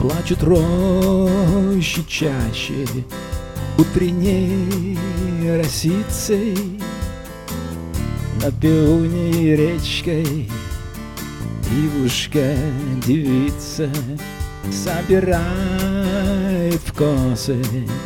Плачут рощи чаще утренней росицей, над пивуней речкой девушка девица собирает в косы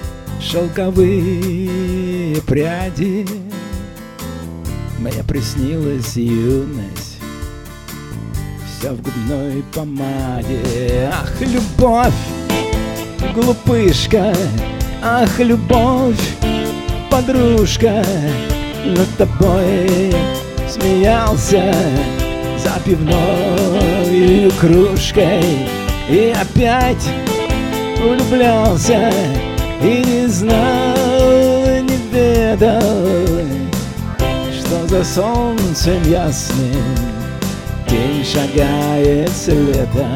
шелковые пряди. Мне приснилась юность, вся в губной помаде. Ах, любовь, глупышка, ах, любовь, подружка, над тобой смеялся за пивной кружкой и опять влюблялся и не знал, не ведал, что за солнцем ясным день шагает следом.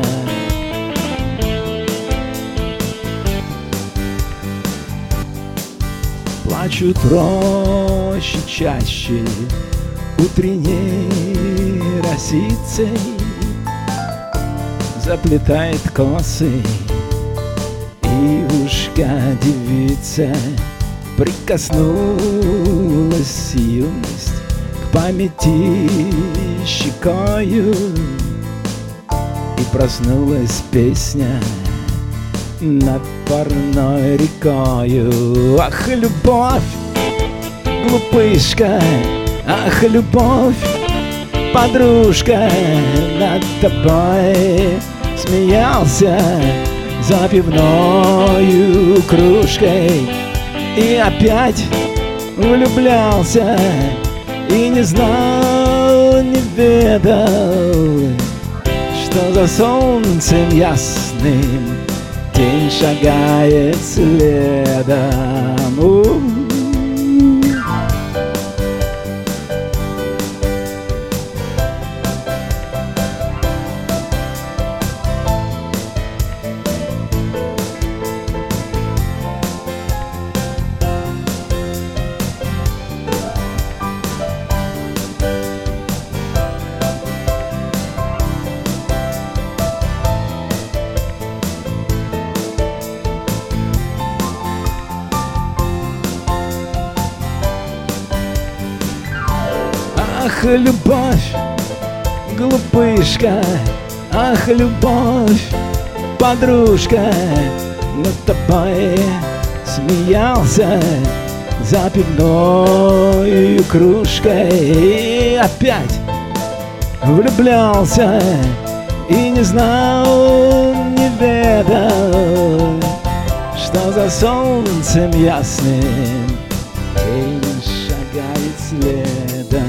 Плачут рощи чаще утренней росицей, заплетает косы девушка девица. Прикоснулась юность к памяти щекою, и проснулась песня над парной рекою. Ах, любовь, глупышка, ах, любовь, подружка, над тобой смеялся за пивною кружкой и опять влюблялся и не знал, не ведал, что за солнцем ясным день шагает следом. Ах, любовь, глупышка, ах, любовь, подружка, над тобой смеялся за пивной кружкой и опять влюблялся и не знал, не ведал, что за солнцем ясным день шагает следом.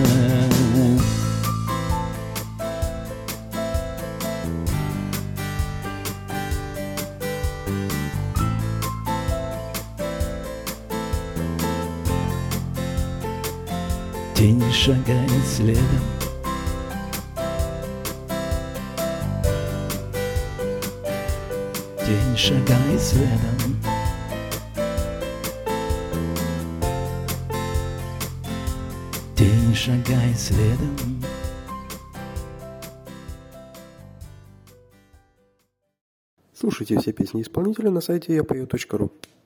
День шагает следом. День шагает следом. День шагает следом. Слушайте все песни исполнителя на сайте yapою.ru.